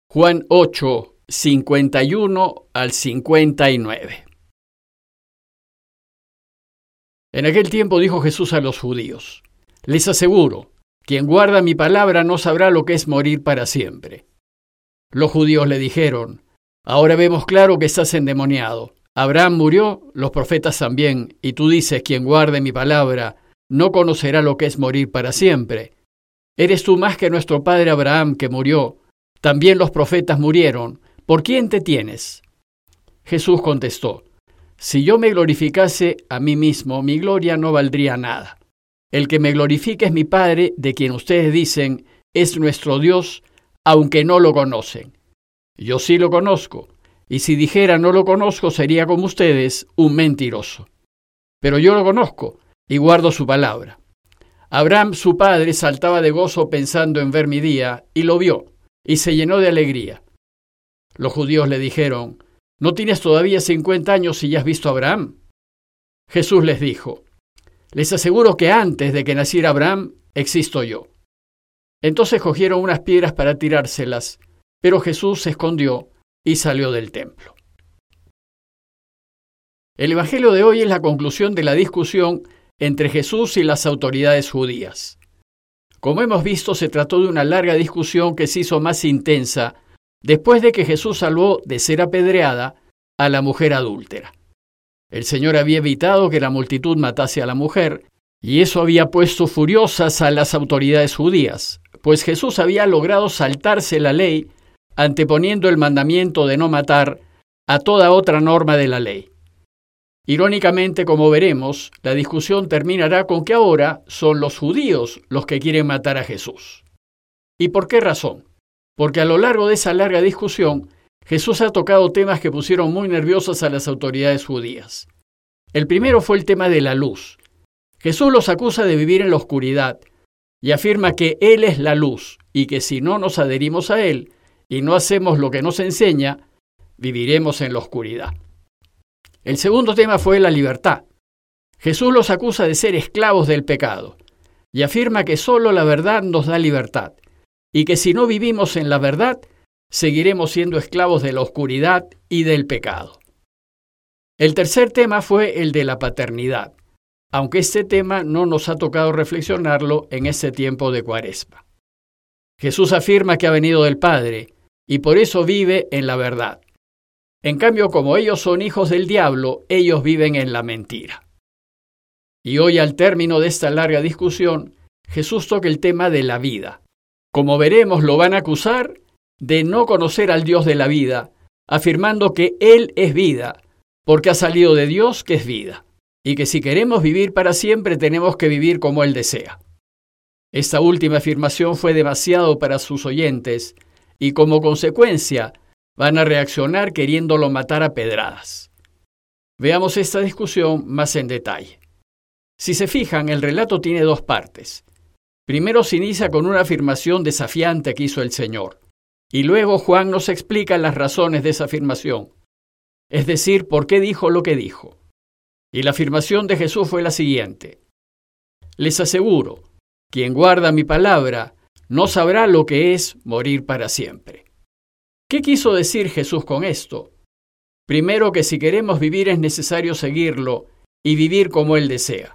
Juan 8, 51 al 59. En aquel tiempo dijo Jesús a los judíos: les aseguro, quien guarda mi palabra no sabrá lo que es morir para siempre. Los judíos le dijeron: ahora vemos claro que estás endemoniado. Abraham murió, los profetas también, y tú dices: quien guarde mi palabra no conocerá lo que es morir para siempre. ¿Eres tú más que nuestro padre Abraham, que murió? También los profetas murieron. ¿Por quién te tienes? Jesús contestó: si yo me glorificase a mí mismo, mi gloria no valdría nada. El que me glorifique es mi Padre, de quien ustedes dicen es nuestro Dios, aunque no lo conocen. Yo sí lo conozco, y si dijera no lo conozco, sería como ustedes, un mentiroso. Pero yo lo conozco, y guardo su palabra. Abraham, su padre, saltaba de gozo pensando en ver mi día, y lo vio, y se llenó de alegría. Los judíos le dijeron: ¿no tienes todavía 50 años y ya has visto a Abraham? Jesús les dijo: les aseguro que antes de que naciera Abraham, existo yo. Entonces cogieron unas piedras para tirárselas, pero Jesús se escondió y salió del templo. El Evangelio de hoy es la conclusión de la discusión entre Jesús y las autoridades judías. Como hemos visto, se trató de una larga discusión que se hizo más intensa después de que Jesús salvó de ser apedreada a la mujer adúltera. El Señor había evitado que la multitud matase a la mujer, y eso había puesto furiosas a las autoridades judías, pues Jesús había logrado saltarse la ley, anteponiendo el mandamiento de no matar a toda otra norma de la ley. Irónicamente, como veremos, la discusión terminará con que ahora son los judíos los que quieren matar a Jesús. ¿Y por qué razón? Porque a lo largo de esa larga discusión, Jesús ha tocado temas que pusieron muy nerviosas a las autoridades judías. El primero fue el tema de la luz. Jesús los acusa de vivir en la oscuridad y afirma que Él es la luz y que si no nos adherimos a Él y no hacemos lo que nos enseña, viviremos en la oscuridad. El segundo tema fue la libertad. Jesús los acusa de ser esclavos del pecado y afirma que solo la verdad nos da libertad y que si no vivimos en la verdad, seguiremos siendo esclavos de la oscuridad y del pecado. El tercer tema fue el de la paternidad, aunque este tema no nos ha tocado reflexionarlo en este tiempo de Cuaresma. Jesús afirma que ha venido del Padre y por eso vive en la verdad. En cambio, como ellos son hijos del diablo, ellos viven en la mentira. Y hoy, al término de esta larga discusión, Jesús toca el tema de la vida. Como veremos, lo van a acusar de no conocer al Dios de la vida, afirmando que Él es vida, porque ha salido de Dios, que es vida, y que si queremos vivir para siempre tenemos que vivir como Él desea. Esta última afirmación fue demasiado para sus oyentes, y como consecuencia van a reaccionar queriéndolo matar a pedradas. Veamos esta discusión más en detalle. Si se fijan, el relato tiene dos partes. Primero se inicia con una afirmación desafiante que hizo el Señor, y luego Juan nos explica las razones de esa afirmación, es decir, por qué dijo lo que dijo. Y la afirmación de Jesús fue la siguiente: les aseguro, quien guarda mi palabra no sabrá lo que es morir para siempre. ¿Qué quiso decir Jesús con esto? Primero, que si queremos vivir es necesario seguirlo y vivir como Él desea.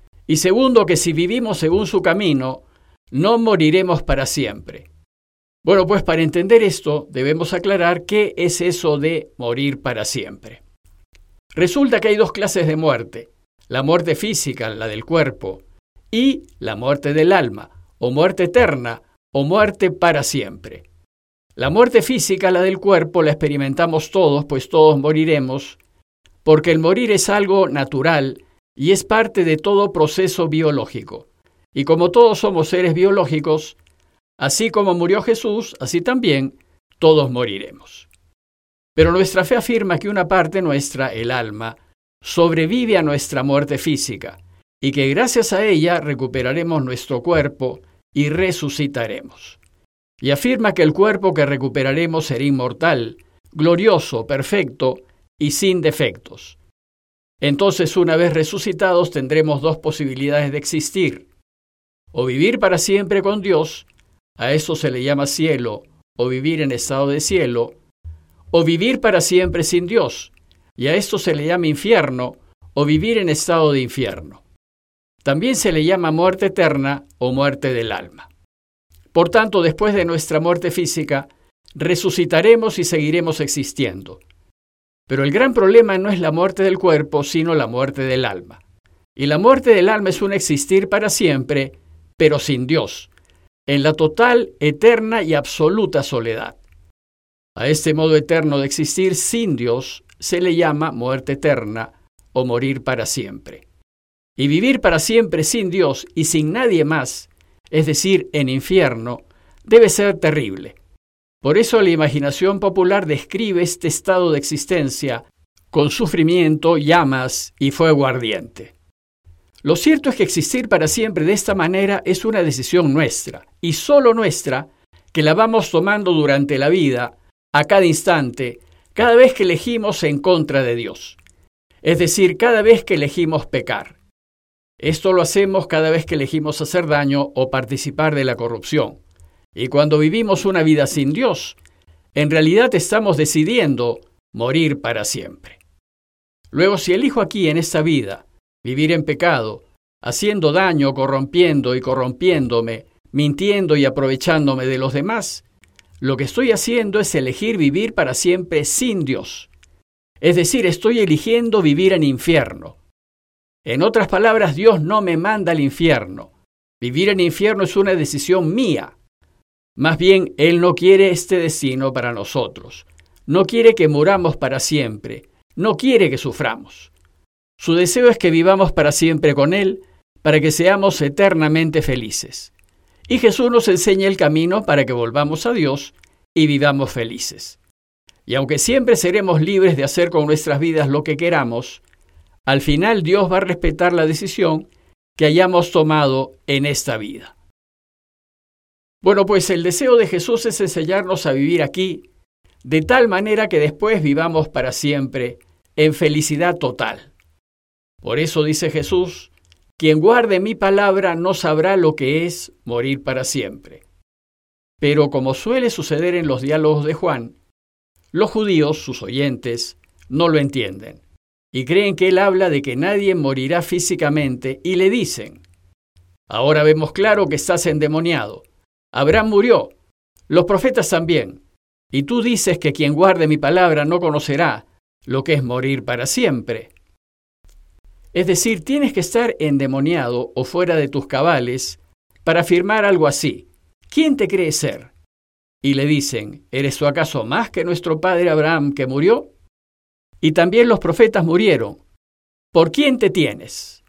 Y segundo, que si vivimos según su camino, no moriremos para siempre. Bueno, pues para entender esto debemos aclarar qué es eso de morir para siempre. Resulta que hay dos clases de muerte: la muerte física, la del cuerpo, y la muerte del alma, o muerte eterna, o muerte para siempre. La muerte física, la del cuerpo, la experimentamos todos, pues todos moriremos, porque el morir es algo natural y es parte de todo proceso biológico. Y como todos somos seres biológicos, así como murió Jesús, así también todos moriremos. Pero nuestra fe afirma que una parte nuestra, el alma, sobrevive a nuestra muerte física y que gracias a ella recuperaremos nuestro cuerpo y resucitaremos. Y afirma que el cuerpo que recuperaremos será inmortal, glorioso, perfecto y sin defectos. Entonces, una vez resucitados, tendremos dos posibilidades de existir: o vivir para siempre con Dios, a eso se le llama cielo, o vivir en estado de cielo, o vivir para siempre sin Dios, y a esto se le llama infierno o vivir en estado de infierno. También se le llama muerte eterna o muerte del alma. Por tanto, después de nuestra muerte física, resucitaremos y seguiremos existiendo. Pero el gran problema no es la muerte del cuerpo, sino la muerte del alma. Y la muerte del alma es un existir para siempre, pero sin Dios, en la total, eterna y absoluta soledad. A este modo eterno de existir sin Dios se le llama muerte eterna o morir para siempre. Y vivir para siempre sin Dios y sin nadie más, es decir, en infierno, debe ser terrible. Por eso la imaginación popular describe este estado de existencia con sufrimiento, llamas y fuego ardiente. Lo cierto es que existir para siempre de esta manera es una decisión nuestra, y solo nuestra, que la vamos tomando durante la vida, a cada instante, cada vez que elegimos en contra de Dios. Es decir, cada vez que elegimos pecar. Esto lo hacemos cada vez que elegimos hacer daño o participar de la corrupción. Y cuando vivimos una vida sin Dios, en realidad estamos decidiendo morir para siempre. Luego, si elijo aquí en esta vida vivir en pecado, haciendo daño, corrompiendo y corrompiéndome, mintiendo y aprovechándome de los demás, lo que estoy haciendo es elegir vivir para siempre sin Dios. Es decir, estoy eligiendo vivir en infierno. En otras palabras, Dios no me manda al infierno. Vivir en infierno es una decisión mía. Más bien, Él no quiere este destino para nosotros. No quiere que muramos para siempre. No quiere que suframos. Su deseo es que vivamos para siempre con Él, para que seamos eternamente felices. Y Jesús nos enseña el camino para que volvamos a Dios y vivamos felices. Y aunque siempre seremos libres de hacer con nuestras vidas lo que queramos, al final Dios va a respetar la decisión que hayamos tomado en esta vida. Bueno, pues el deseo de Jesús es enseñarnos a vivir aquí, de tal manera que después vivamos para siempre en felicidad total. Por eso dice Jesús, quien guarde mi palabra no sabrá lo que es morir para siempre. Pero como suele suceder en los diálogos de Juan, los judíos, sus oyentes, no lo entienden y creen que él habla de que nadie morirá físicamente y le dicen, ahora vemos claro que estás endemoniado. Abraham murió, los profetas también, y tú dices que quien guarde mi palabra no conocerá lo que es morir para siempre. Es decir, tienes que estar endemoniado o fuera de tus cabales para afirmar algo así. ¿Quién te cree ser? Y le dicen, ¿eres tú acaso más que nuestro padre Abraham que murió? Y también los profetas murieron. ¿Por quién te tienes?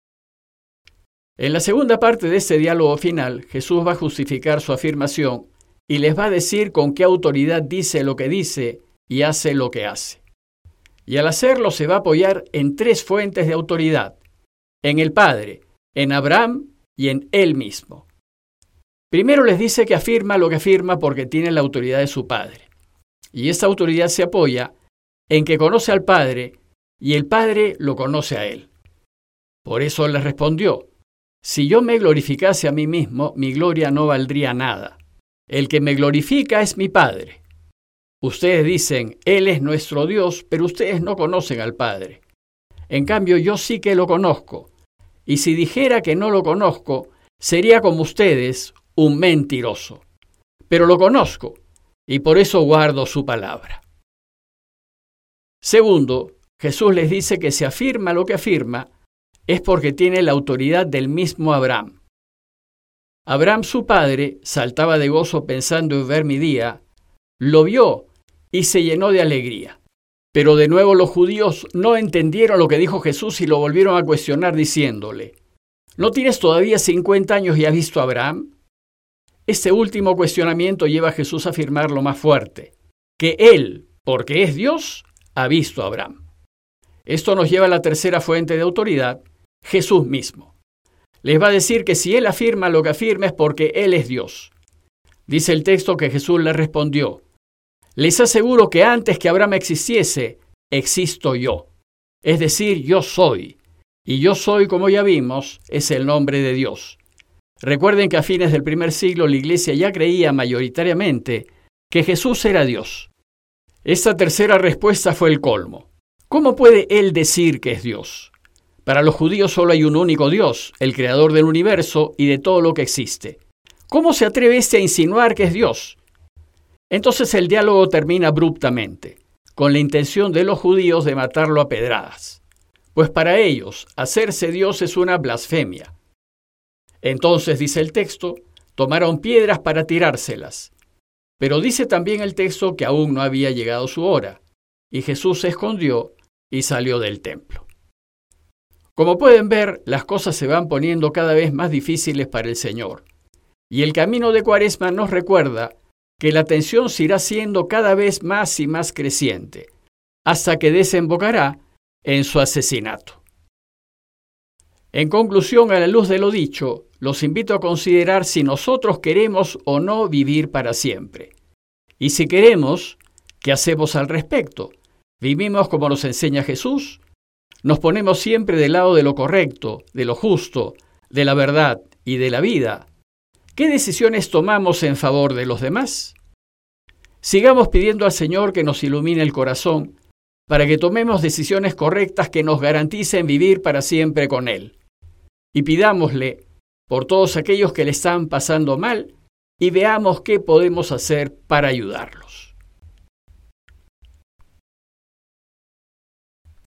En la segunda parte de este diálogo final, Jesús va a justificar su afirmación y les va a decir con qué autoridad dice lo que dice y hace lo que hace. Y al hacerlo se va a apoyar en tres fuentes de autoridad, en el Padre, en Abraham y en Él mismo. Primero les dice que afirma lo que afirma porque tiene la autoridad de su Padre. Y esta autoridad se apoya en que conoce al Padre y el Padre lo conoce a Él. Por eso les respondió, si yo me glorificase a mí mismo, mi gloria no valdría nada. El que me glorifica es mi Padre. Ustedes dicen, Él es nuestro Dios, pero ustedes no conocen al Padre. En cambio, yo sí que lo conozco. Y si dijera que no lo conozco, sería como ustedes, un mentiroso. Pero lo conozco, y por eso guardo su palabra. Segundo, Jesús les dice que si afirma lo que afirma, es porque tiene la autoridad del mismo Abraham. Abraham, su padre, saltaba de gozo pensando en ver mi día, lo vio y se llenó de alegría. Pero de nuevo los judíos no entendieron lo que dijo Jesús y lo volvieron a cuestionar diciéndole, ¿no tienes todavía 50 años y has visto a Abraham? Este último cuestionamiento lleva a Jesús a afirmar lo más fuerte, que Él, porque es Dios, ha visto a Abraham. Esto nos lleva a la tercera fuente de autoridad, Jesús mismo. Les va a decir que si Él afirma lo que afirma es porque Él es Dios. Dice el texto que Jesús le respondió, les aseguro que antes que Abraham existiese, existo yo. Es decir, yo soy. Y yo soy, como ya vimos, es el nombre de Dios. Recuerden que a fines del primer siglo la Iglesia ya creía mayoritariamente que Jesús era Dios. Esta tercera respuesta fue el colmo. ¿Cómo puede él decir que es Dios? Para los judíos solo hay un único Dios, el creador del universo y de todo lo que existe. ¿Cómo se atreve éste a insinuar que es Dios? Entonces el diálogo termina abruptamente, con la intención de los judíos de matarlo a pedradas, pues para ellos hacerse Dios es una blasfemia. Entonces, dice el texto, tomaron piedras para tirárselas. Pero dice también el texto que aún no había llegado su hora, y Jesús se escondió y salió del templo. Como pueden ver, las cosas se van poniendo cada vez más difíciles para el Señor, y el camino de Cuaresma nos recuerda que la tensión se irá siendo cada vez más y más creciente, hasta que desembocará en su asesinato. En conclusión, a la luz de lo dicho, los invito a considerar si nosotros queremos o no vivir para siempre. Y si queremos, ¿qué hacemos al respecto? ¿Vivimos como nos enseña Jesús? ¿Nos ponemos siempre del lado de lo correcto, de lo justo, de la verdad y de la vida? ¿Qué decisiones tomamos en favor de los demás? Sigamos pidiendo al Señor que nos ilumine el corazón para que tomemos decisiones correctas que nos garanticen vivir para siempre con Él. Y pidámosle por todos aquellos que le están pasando mal y veamos qué podemos hacer para ayudarlos.